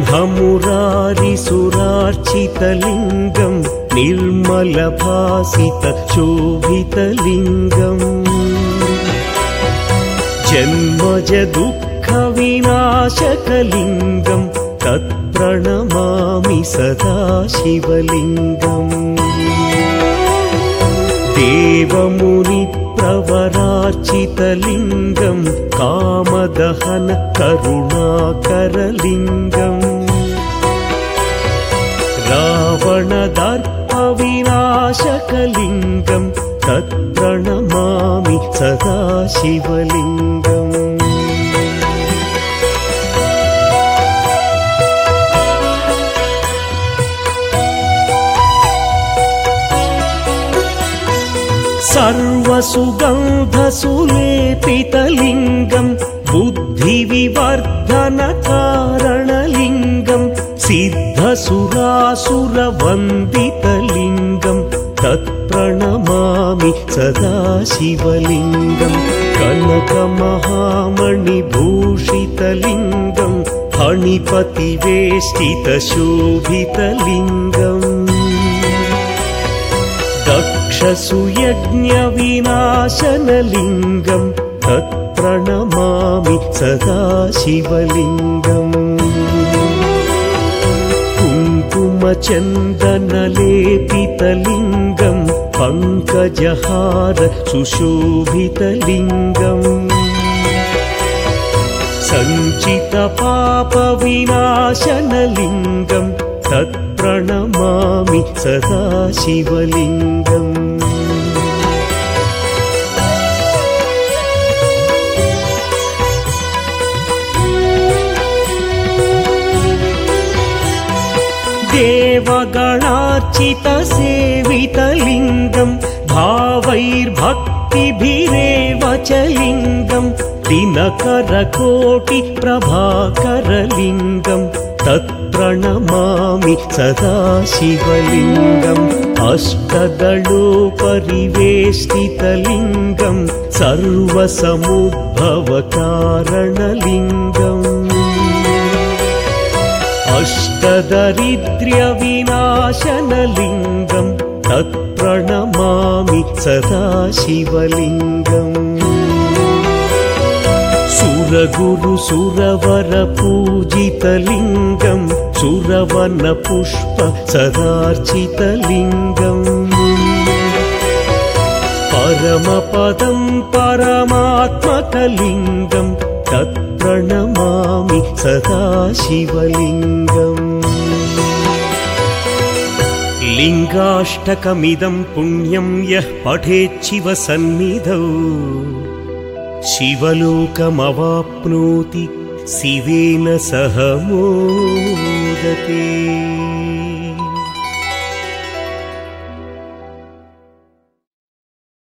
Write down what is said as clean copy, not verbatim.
शुभमुरारिसुरार्चितलिङ्गं निर्मलभासितशोभितलिङ्गम् जन्मज दुःखविनाशकलिङ्गं तत्प्रणमामि सदा शिवलिङ्गम् देवमुनिप्रवरार्चितलिङ्गं कामदहन करुणाकरलिङ्गम् रावणदर्पविनाशकलिङ्गं तत्प्रणमामि सदा शिवलिङ्गम् सर्वसुगन्धसुलेपितलिङ्गं बुद्धिविवर्धनकारणलिङ्गं सिद्धसुरासुरवन्दितलिङ्गं तत्प्रणमामि सदा शिवलिङ्गं कनकमहामणिभूषितलिङ्गं फणिपतिवेष्टितशोभितलिङ्गम् दक्षसुयज्ञविनाशनलिङ्गं तत्प्रणमामि सदा शिवलिङ्गम् कुङ्कुमचन्दनलेपितलिङ्गं पङ्कजहार सुशोभितलिङ्गम् सञ्चितपापविनाशनलिङ्गं तत्प्रणमामि सदा शिवलिङ्गम् देवगणार्चितसेवितलिङ्गं भावैर्भक्तिभिरेव च लिङ्गं दिनकरकोटिप्रभाकरलिङ्गं तत्प्रणमामि सदा शिवलिङ्गम् अष्टदलोपरिवेष्टितलिङ्गं सर्वसमुद्भवकारणलिङ्गम् अष्टदरिद्र्यविनाशनलिङ्गं तत्प्रणमामि सदा शिवलिङ्गम् सुरगुरुसुरवरपूजितलिङ्गं सुरवनपुष्प सदार्चितलिङ्गम् परमपदं परमात्मकलिङ्गं तत्प्रणमामि सदा शिवलिङ्गम् लिङ्गाष्टकमिदं पुण्यं यः पठेच्छिवसन्निधौ शिवलोकमवाप्नोति शिवेन सह मोदते।